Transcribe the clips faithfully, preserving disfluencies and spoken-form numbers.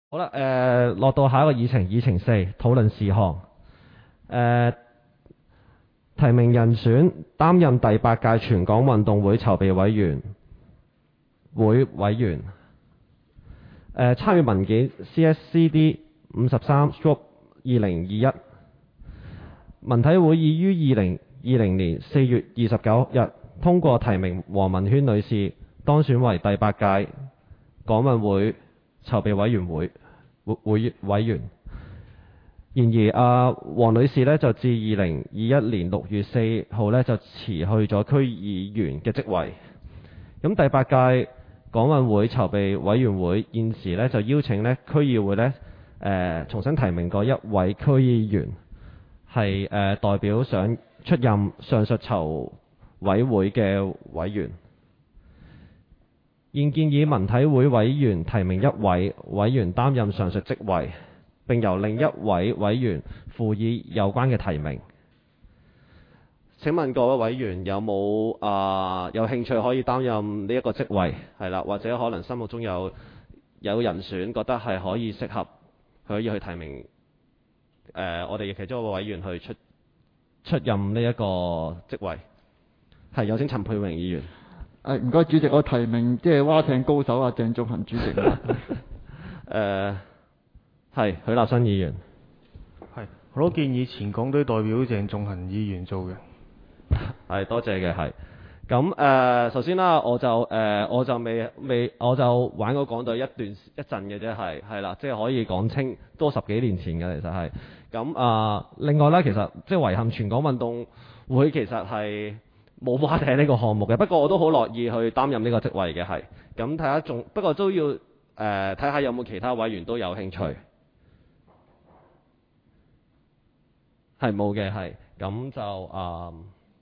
好啦，誒、呃，落到下一個議程，議程四討論事項，誒、呃，提名人選擔任第八屆全港運動會籌備委員會委員，誒、呃，參與文件 C S C D 五十三 stroke 二零二一，文體會已於二零二零年四月二十九日通過提名黃文軒女士當選為第八屆港運會籌備委員會會會委員。然而，阿黃女士呢，就自二零二一年六月四號呢，就辭去咗區議員嘅職位。咁第八屆港運會籌備委員會現時呢，就邀請呢區議會呢，誒、呃、重新提名過一位區議員，係誒、呃、代表想出任上述籌委會嘅委員。現建議文體會委員提名一位委員擔任上述職位，並由另一位委員輔以有關嘅提名。請問各位委員有冇啊、呃、有興趣可以擔任呢一個職位？係啦，或者可能心目中有有人選，覺得係可以適合可以去提名誒、呃、我哋其中一個委員去出出任呢一個職位。係，有請陳沛榮議員。 誒唔該，主席，我提名即係蛙艇高手啊，鄭仲恒主席。誒誒，係許立新議員。 係，我都建議前港隊代表鄭仲恒議員做嘅。 係，多謝嘅係。咁誒、呃，首先啦，我就誒、呃，我就未未，我就玩過港隊一段一陣嘅啫，係係啦，即係可以講清多十幾年前嘅其實係。咁啊、呃，另外咧，其實即係遺憾全港運動會其實係冇蛙艇呢個項目嘅，不過我都好樂意去擔任呢個職位嘅，係。咁睇下仲，不過都要誒睇下有冇其他委員都有興趣。係冇嘅，係。咁就啊。呃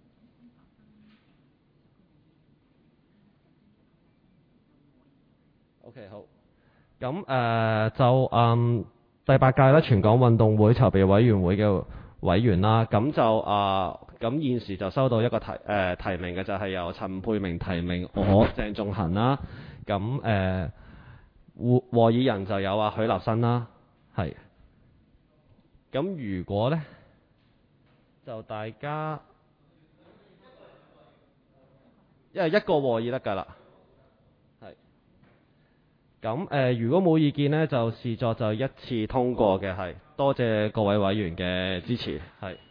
O.K. 好，咁誒、呃、就嗯第八屆咧全港運動會籌備委員會嘅委員啦，咁就啊咁、呃、現時就收到一個提誒、呃、提名嘅就係由陳沛榮提名我鄭仲恒啦，咁誒和和議人就有啊許立新啦，係，咁如果咧就大家因為一個和議得㗎啦。咁誒、呃，如果冇意見呢，就視作就一次通過嘅，係多謝各位委員嘅支持，係。